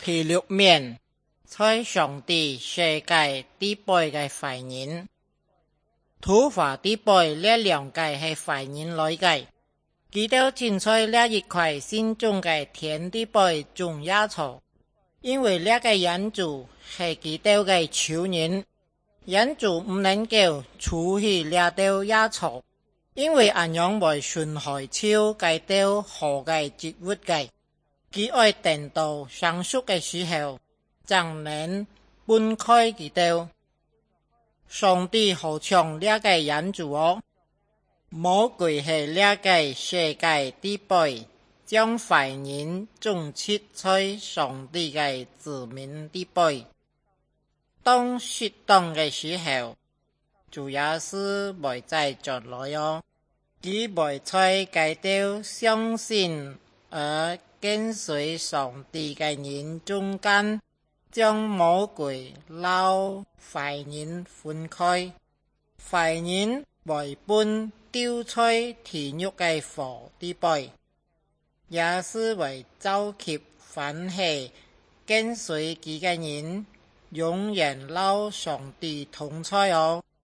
第六面，在上帝世界底背嘅坏人，土法底背呢兩界係壞人來嘅，基督正在呢一塊心中嘅天底背種野草，因為呢個人主係基督嘅仇人，人主唔能夠除去呢條野草，因為咁樣會損害超嘅條好嘅植物嘅，佢愛等到成熟嘅時候，才能分開基督。上帝好像呢個人主哦，魔鬼係呢個世界底背，將壞人種設在上帝嘅子民底背。當適當嘅時候，主耶穌會再進來哦，佢會在基督相信而跟隨上帝嘅人中間，將魔鬼撈壞人分開，壞人會被丟在地獄嘅火底背。耶穌會召集凡係跟隨佢嘅人，永遠撈上帝同在哦。